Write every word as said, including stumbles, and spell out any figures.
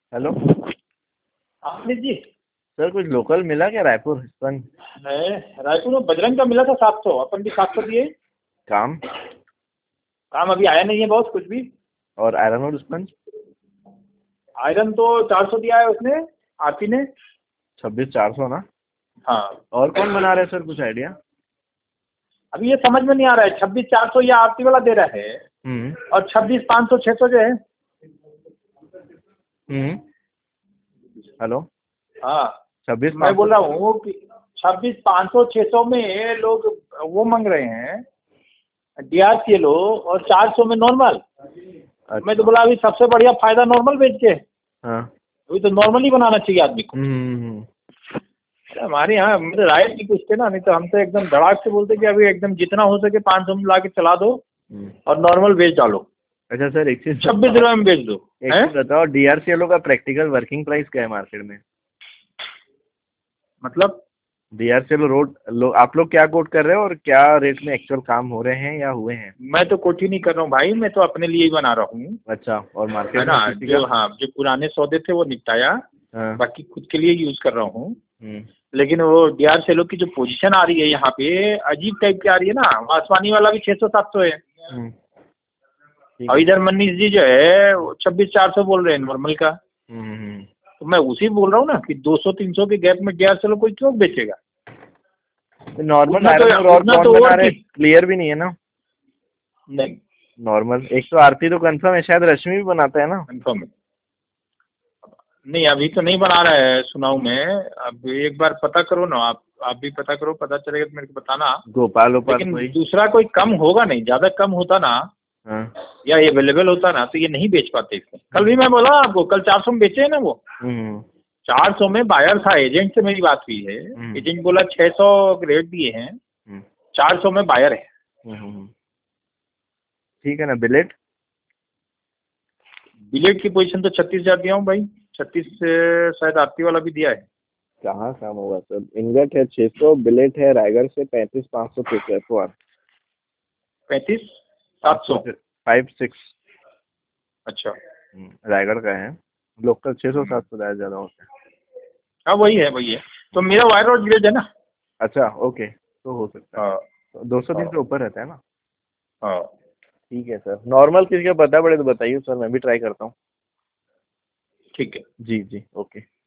Hello. Aamir ji. Sir कुछ local मिला क्या रायपुर स्पंज? है रायपुर में बजरंग का मिला था सात सौ, अपन भी सात सौ दिए। काम काम अभी आया नहीं है बॉस कुछ भी। और आयरन और स्पंज? आयरन तो चार सौ दिया है उसने, आरती ने। छब्बीस चार सौ ना? हाँ। और कौन बना रहे हैं सर, कुछ आइडिया? अभी ये समझ में नहीं आ रहा है, छब्बीस चार सौ ये आरती वाला दे रहा है हम्म और छब्बीस पाँच सौ छः सौ जो है। हम्म हेलो। हाँ। छब्बीस मैं पाँच बोल सौ रहा हूँ कि छब्बीस पाँच सौ छः सौ में लोग वो मांग रहे हैं D R C L O, और चार सौ में नॉर्मल। मैं तो बोला अभी सबसे बढ़िया फायदा नॉर्मल बेच के। हाँ। अभी तो नॉर्मल ही बनाना चाहिए आदमी को। हम्म अरे हमारे यहाँ मतलब राय की कुछ थे ना, नहीं तो हम तो एकदम धड़ाक से बोलते कि अभी एकदम जितना हो सके पाँच सौ में ला के चला दो हम्म। और नॉर्मल बेच डालो। अच्छा सर, एक चीज छब्बीस रुपये में बेच दो। एक हैं? चीज बताओ, डीआरसीएलओ का प्रैक्टिकल वर्किंग प्राइस क्या है मार्केट में? मतलब डीआरसीएलओ रोड लो, आप लोग क्या कोट कर रहे हो और क्या रेट में एक्चुअल काम हो रहे हैं या हुए हैं? मैं तो कोठी नहीं कर रहा हूँ भाई, मैं तो अपने लिए ही बना रहा हूँ। अच्छा, और है मार्केट ना, में किसी जो का? हाँ जो पुराने सौदे थे वो निपटाया, हाँ। बाकी खुद के लिए यूज कर रहा हूँ। हम्म लेकिन वो डी आर सेलो की जो पोजीशन आ रही है यहाँ पे अजीब टाइप की आ रही है ना। आसमानी वाला भी छः सौ सात सौ है हम्म, ठीक और है। इधर मनीष जी जो है छब्बीस चार सौ बोल रहे हैं नॉर्मल का। हम्म हम्म तो मैं उसी बोल रहा हूँ ना कि दो सौ तीन सौ के गैप में डी आर सेलो कोई क्यों बेचेगा। नॉर्मल उतना तो आयरन और और उतना कौन तो बना और रहे, की क्लियर भी नहीं है ना? नहीं। नॉर्मल एक तो आरती तो कंफर्म है, शायद रश्मि भी बनाता है ना? कंफर्म है। नहीं अभी तो नहीं बना रहा है सुनाऊ में। अब एक बार पता करो ना, आप आप भी पता करो, पता चलेगा तो मेरे को बताना। गोपाल गोपाल लेकिन कोई? दूसरा कोई कम होगा नहीं, ज्यादा कम होता ना हाँ। या अवेलेबल होता ना तो ये नहीं बेच पाते इसमें। कल भी हम्म मैं बोला आपको, कल चार सौ में बेचे है ना वो। हम्म चार सौ में बायर था, एजेंट से मेरी बात हुई है। हम्म एजेंट बोला छः सौ रेट दिए हैं, हम्म चार सौ में बायर है। हम्म, हम्म, ठीक है ना। बिलेट? बिलेट की पोजीशन तो छत्तीस हजार दिया हूँ भाई। छत्तीस से शायद आरती वाला भी दिया है। कहाँ काम होगा सर? इनगट है छः सौ, बिलेट है रायगढ़ से पैंतीस पाँच सौ फिक्स है एफ पैंतीस पाँच सात सौ सौ फाइव सिक्स। अच्छा। रायगढ़ का है। लोकल छः सौ सात सौ ज़्यादा होता है। हाँ वही है वही है। तो मेरा वायर रोड विलेज है ना। अच्छा ओके, तो हो सकता है। हाँ तो दो सौ तीन हाँ से ऊपर रहता है ना? हाँ। ठीक है सर। नॉर्मल किसी का पता पड़े तो बताइए सर, मैं भी ट्राई करता हूँ। ठीक है। जी जी ओके।